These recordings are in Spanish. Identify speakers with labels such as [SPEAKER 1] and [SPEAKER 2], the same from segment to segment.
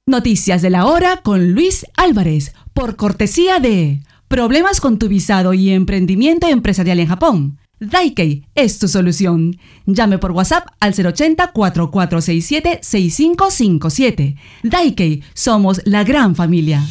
[SPEAKER 1] Noticias de la hora con Luis Álvarez, por cortesía de Problemas con tu visado y emprendimiento empresarial en Japón. Daikei es tu solución. Llame por WhatsApp al 080-4467-6557. Daikei, somos la gran familia.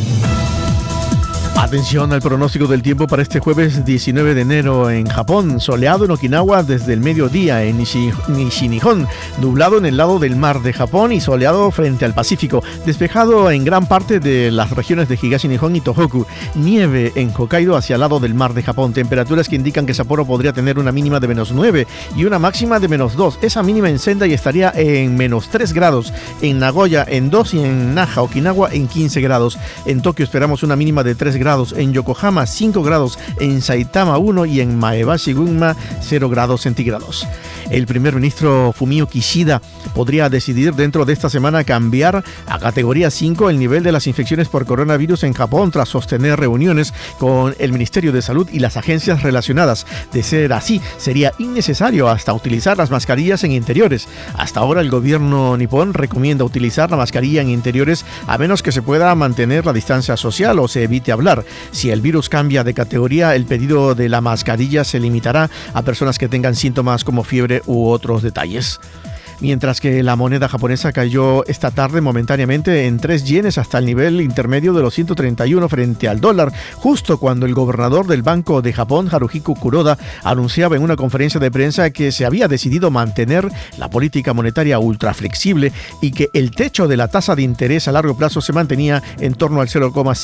[SPEAKER 2] Atención al pronóstico del tiempo para este jueves 19 de enero en Japón. Soleado en Okinawa desde el mediodía, en Nishinihon. Nublado en el lado del mar de Japón y soleado frente al Pacífico. Despejado en gran parte de las regiones de Higashi Nihon y Tohoku. Nieve en Hokkaido hacia el lado del mar de Japón. Temperaturas que indican que Sapporo podría tener una mínima de -9 y una máxima de -2. Esa mínima en Sendai estaría en -3 grados. En Nagoya en 2 y en Naha, Okinawa en 15 grados. En Tokio esperamos una mínima de 3 grados. En Yokohama 5 grados, en Saitama 1 y en Maebashi, Gunma 0 grados centígrados. El primer ministro Fumio Kishida podría decidir dentro de esta semana cambiar a categoría 5 el nivel de las infecciones por coronavirus en Japón tras sostener reuniones con el Ministerio de Salud y las agencias relacionadas. De ser así, sería innecesario hasta utilizar las mascarillas en interiores. Hasta ahora el gobierno nipón recomienda utilizar la mascarilla en interiores a menos que se pueda mantener la distancia social o se evite hablar. Si el virus cambia de categoría, el pedido de la mascarilla se limitará a personas que tengan síntomas como fiebre u otros detalles. Mientras que la moneda japonesa cayó esta tarde momentáneamente en 3 yenes hasta el nivel intermedio de los 131 frente al dólar, justo cuando el gobernador del Banco de Japón, Haruhiko Kuroda, anunciaba en una conferencia de prensa que se había decidido mantener la política monetaria ultra flexible y que el techo de la tasa de interés a largo plazo se mantenía en torno al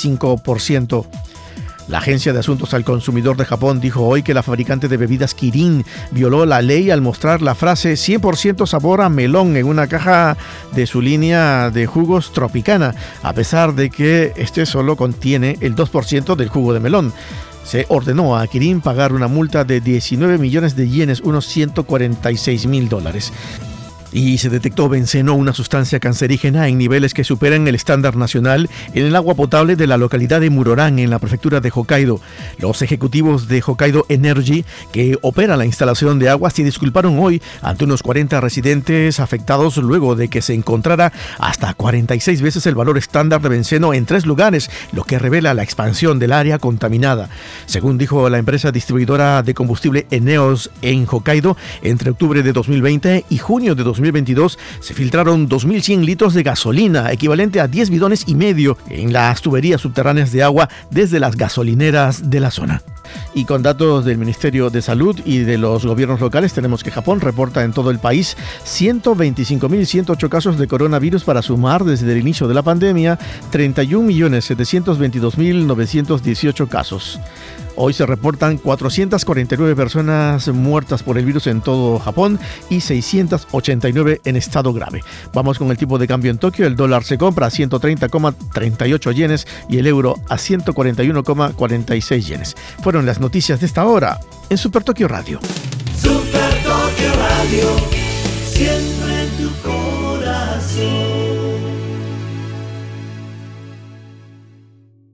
[SPEAKER 2] 0,5%. La Agencia de Asuntos al Consumidor de Japón dijo hoy que la fabricante de bebidas Kirin violó la ley al mostrar la frase 100% sabor a melón en una caja de su línea de jugos Tropicana, a pesar de que este solo contiene el 2% del jugo de melón. Se ordenó a Kirin pagar una multa de 19 millones de yenes, unos $146,000. Y se detectó benceno, una sustancia cancerígena en niveles que superan el estándar nacional en el agua potable de la localidad de Muroran, en la prefectura de Hokkaido. Los ejecutivos de Hokkaido Energy, que opera la instalación de agua, se disculparon hoy ante unos 40 residentes afectados luego de que se encontrara hasta 46 veces el valor estándar de benceno en 3 lugares, lo que revela la expansión del área contaminada. Según dijo la empresa distribuidora de combustible Eneos en Hokkaido, entre octubre de 2020 y junio de 2022 se filtraron 2.100 litros de gasolina, equivalente a 10 bidones y medio, en las tuberías subterráneas de agua desde las gasolineras de la zona. Y con datos del Ministerio de Salud y de los gobiernos locales, tenemos que Japón reporta en todo el país 125.108 casos de coronavirus para sumar desde el inicio de la pandemia 31.722.918 casos. Hoy se reportan 449 personas muertas por el virus en todo Japón y 689 en estado grave. Vamos con el tipo de cambio en Tokio. El dólar se compra a 130,38 yenes y el euro a 141,46 yenes. Fueron las noticias de esta hora en Super Tokio Radio.
[SPEAKER 3] Super Tokio Radio, siempre en tu corazón.